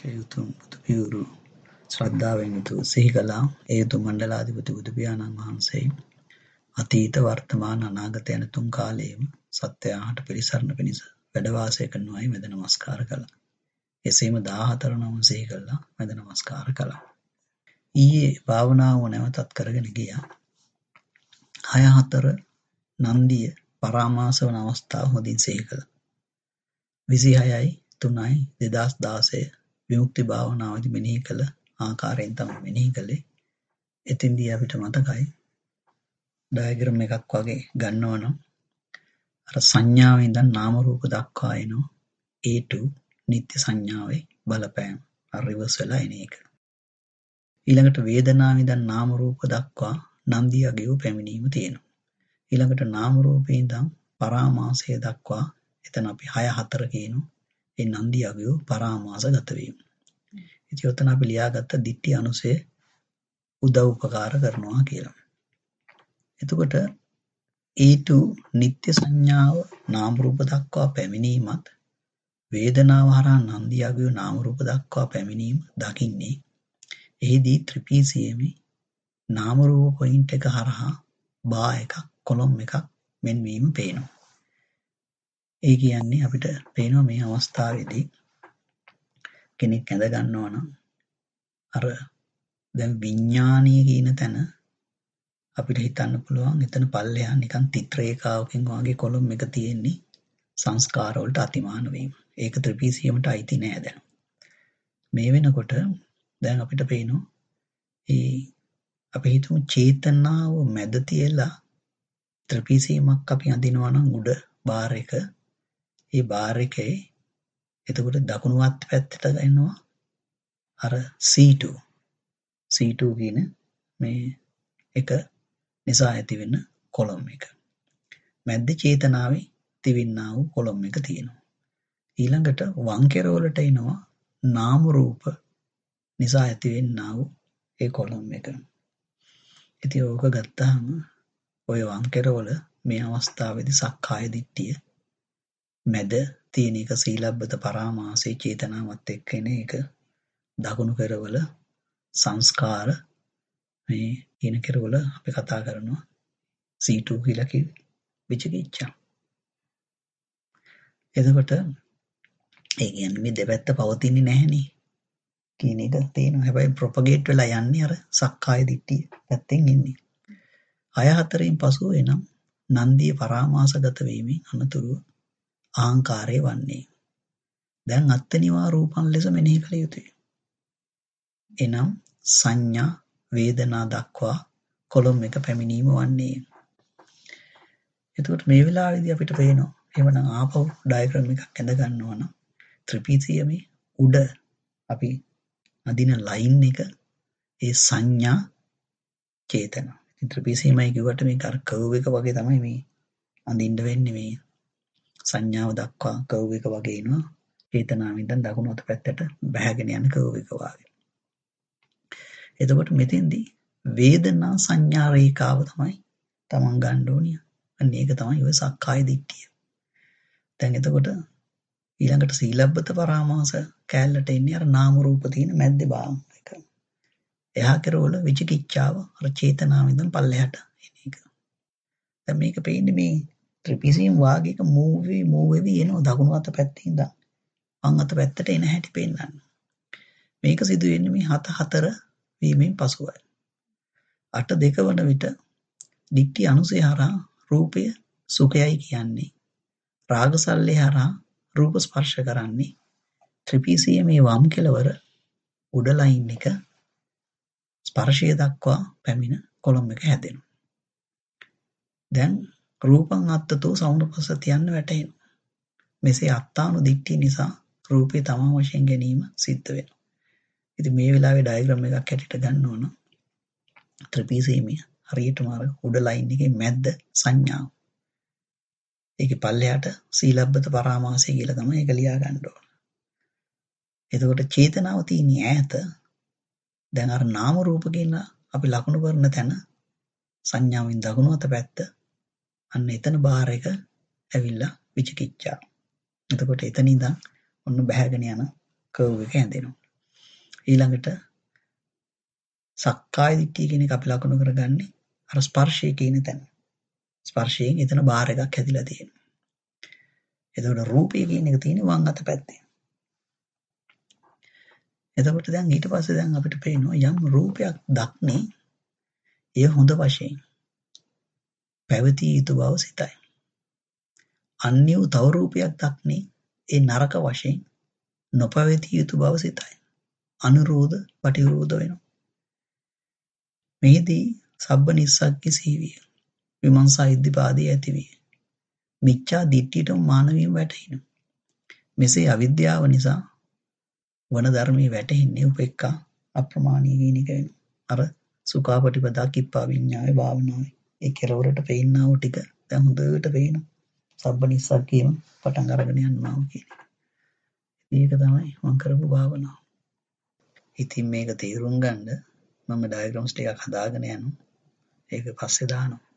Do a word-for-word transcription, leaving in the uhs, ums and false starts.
ඒ උතුම් බුදු පියවරු ශ්‍රද්ධාවෙන් යුතුව සිහි කළා. ඒ උතුම් මණ්ඩලාධිපති බුදු පියාණන් වහන්සේ අතීත වර්තමාන අනාගත යන තුන් කාලයේම සත්වයාට පිළිසරණ පිණිස වැඩ වාසය කරනවායි මැද නමස්කාර කළා. එසේම දාහතර නම සිහි කළා මැද නමස්කාර කළා. ඊයේ භාවනාව නැවතත් කරගෙන ගියා. හය හතර නන්දිය පරාමාස වන අවස්ථාව හොඳින් සිහි කළා. විසිහයයි තුනයි දෙදහස් දාසය විමුක්ති භාවනාවේදී මෙනෙහි කළ ආකාරයෙන් තමයි මෙනෙහි කළේ. එතෙන්දී අපිට මතකයි ඩයග්‍රෑම් එකක් වගේ ගන්නවා නම් අර සංඥාවේ ඉඳන් නාම රූප දක්වා එනවා ඒ ටූ නිත්‍ය සංඥාවේ බලපෑම රිවර්ස් වෙලා එන එක. ඊළඟට වේදනාවේ ඉඳන් නාම රූප දක්වා නන්දිය අගයෝ පැමිණීම තියෙනවා. ඊළඟට නාම රූපේ ඉඳන් පරාමාසය දක්වා එතන අපි හය හතර කියනවා. ඒ නන්දිය අගයෝ පරාමාසගත වීම. ඉතින් ඔතන අපි ලියාගත්ත ditthi අනුසය උදව් උපකාර කරනවා කියලා. එතකොට ඒ ටූ නිත්‍ය සංඥාව නාම රූප දක්වා පැමිණීමත් වේදනාව හරහා නන්දිය අගයෝ නාම රූප දක්වා පැමිණීම දකින්නේ එහිදී ත්‍රිපිසියමේ නාම රූප පොයින්ට් එක හරහා බා එකක් කොලම් එකක් මෙන්වීම පේනවා. ඒ කියන්නේ අපිට පේනවා මේ අවස්ථාවේදී කෙනෙක් ඇඳ ගන්නවා නම් අර දැන් විඥානීය කියන තැන අපිට හිතන්න පුළුවන් එතන පල්ලෙහා නිකන් තිත් රේඛාවකින් වගේ කොලම් එක තියෙන්නේ සංස්කාර වලට අතිමාන වීම. ඒක ත්‍රිපිසියමට අයිති නෑ දැන්. මේ වෙනකොට දැන් අපිට පේනවා ඒ අපි හිතමු චේතනාව මැද තියලා ත්‍රිපිසියමක් අපි අඳිනවා නම් උඩ බාර් එක ඒ බාර් එකේ එතකොට දකුණුවත් පැත්තට ගන්නවා අර සී ටූ සී ටූ කියන මේ එක නිසා ඇති වෙන කොලම් එක. මැද්දේ චේතනාවේ තිබෙනා වූ කොලම් එක තියෙනවා. ඊළඟට වම් කෙරවලට එනවා නාම රූප නිසා ඇති වෙන්නා වූ ඒ කොලම් එක. ඉතින් ඕක ගත්තාම ඔය වම් කෙරවල මේ අවස්ථාවේදී සක්කාය දිට්ඨිය මැද තියෙන එක සීලබ්බත පරාමාසයේ චේතනාවත් එක්ක එන එක දකුණු කෙරවල සංස්කාර මේ කියන කෙරවල අපි කතා කරනවා සී ටූ කියලා කිව්ව විචිකිච්ඡා. එතකොට ඒ කියන්නේ මේ දෙපැත්ත පවතින්නේ නැහෙනේ කියන එක තේනවා. හැබැයි ප්‍රොපගේට් වෙලා යන්නේ අර සක්කාය දිට්ඨිය පැත්තෙන් ඉන්නේ. හය හතරෙන් පසුව එනම් නන්දිය පරාමාසගත වීමෙන් අනතුරුව ආහංකාරය වන්නේ. දැන් අත්තිනිවා රූපන් ලෙස මෙනෙහි කළ යුතුය. එනම් සංඥා වේදනා දක්වා කොලම් එක පැමිණීම වන්නේ. එතකොට මේ වෙලාවේදී අපිට පේනවා එහෙමනම් ආපහු ඩයග්‍රෑම් එකක් ඇඳ ගන්නවා නම් ත්‍රිපිසියමේ උඩ අපි අදින ලයින් එක ඒ සංඥා චේතනා. ඉතින් ත්‍රිපිසියමයි කිව්වට මේක අර කර්ව් එක වගේ තමයි මේ අඳින්න වෙන්නේ මේ සංඥාව දක්වා කර්ව් එක වගේ එනවා. චේතනාවෙන් දැන් දකුණු අත පැත්තට බැහැගෙන යන කර්ව් එක වගේ. එතකොට මෙතෙන්දී වේදනා සංඥා රේඛාව තමයි තමන් ගන්න ඕනිය. අන්න ඒක තමයි ඔය සක්කාය දිට්ඨිය. දැන් එතකොට ඊළඟට සීලබ්බත පරාමාස කැලලට එන්නේ අර නාම රූප තියෙන මැද්දේ බාම් එක. එහා කෙරවල විචිකිච්ඡාව අර චේතනාවෙන් ඉඳන් පල්ලෙහාට එන එක. දැන් මේක පේන්නේ මේ ත්‍රිපිසියම් වාගේක මූව් වෙවි මූව් වෙවි එනවා දකුණු අත පැත්තේ ඉඳන් වම් අත පැත්තට එන හැටි පෙන්නන්න. මේක සිදු වෙන්නේ මේ හත හතර වීමෙන් පසුවයි. අට දෙක වන විට දිට්ඨි අනුසය හරහා රූපය සුඛයයි කියන්නේ. රාගසල්ලේ හරහා රූප ස්පර්ශ කරන්නේ. ත්‍රිපිසියමේ වම් කෙළවර උඩ ලයින් එක ස්පර්ශය දක්වා පැමිණ කොලම් එක හැදෙනවා. දැන් රූපං අත්තතෝ සමුපස්සති යන්න වැටෙනවා. මෙසේ අත්තානු දිට්ඨිය නිසා රූපේ තමා වශයෙන් ගැනීම සිද්ධ වෙනවා. ඉතින් මේ වෙලාවේ ඩයග්‍රෑම් එකක් හැටියට ගන්න ඕන ත්‍රිපිසියමේ හරියටම අර උඩ ලයින් එකේ මැද්ද සංඥාව. ඒකේ පල්ලෙහාට සීලබ්බත පරාමාසය කියලා තමයි ඒක ලියා ගන්න ඕන. එතකොට චේතනාව තියෙන ඈත දැන් අර නාම රූප කියන අපි ලකුණු කරන තැන සංඥාවෙන් දකුණු අත පැත්ත අන්න එතන බාහිර එක ඇවිල්ලා විචිකිච්ඡා. එතකොට එතන ඉඳන් ඔන්න බැහැගෙන යන කර්ව් එක හැදෙනවා. ඊළඟට සක්කාය දිට්ඨිය කියන එක අපි ලකුණු කරගන්නේ අර ස්පර්ශය කියන තැන. ස්පර්ශයෙන් එතන බාර එකක් හැදිලා තියෙනවා. එතකොට රූපය කියන එක තියෙන්නේ වම් අත පැත්තේ. එතකොට දැන් ඊට පස්සේ දැන් අපිට පේනවා යම් රූපයක් දක්නේ එය හොඳ වශයෙන් පැවතිය යුතු බව සිතයි. අන්‍ය වූ තව රූපයක් දක්නේ ඒ නරක වශයෙන් නොපැවතිය යුතු බව සිතයි. අනුරෝධ පටිවිරෝධ වෙනවා. මෙහිදී සබ්බ නිස්සග්ග සීවිය විමර්ශා ඉද්ධිපාදී ඇතිවිය. මිච්ඡා දිට්ඨියටම මානවීය වැටෙනවා. මෙසේ අවිද්‍යාව නිසා වන ධර්මයේ වැටෙන්නේ උපේක්ඛා අප්‍රමාණීය කියන එක වෙනවා. අර සුඛාපටිපදා කිප්පා විඤ්ඤාය භාවනාවේ ඒ කෙලවරට පෙන්නව ටික දැන් හොඳට පේනවා. සබ්බ නිස්සග්ගේම පටන් අරගෙන යනවා කියන්නේ. මේක තමයි මම කරපු භාවනාව. ඉතින් මේක තේරුම් ගන්න මම ඩයග්‍රෑම්ස් ටිකක් හදාගෙන යනවා. ඒක පස්සේ දානවා.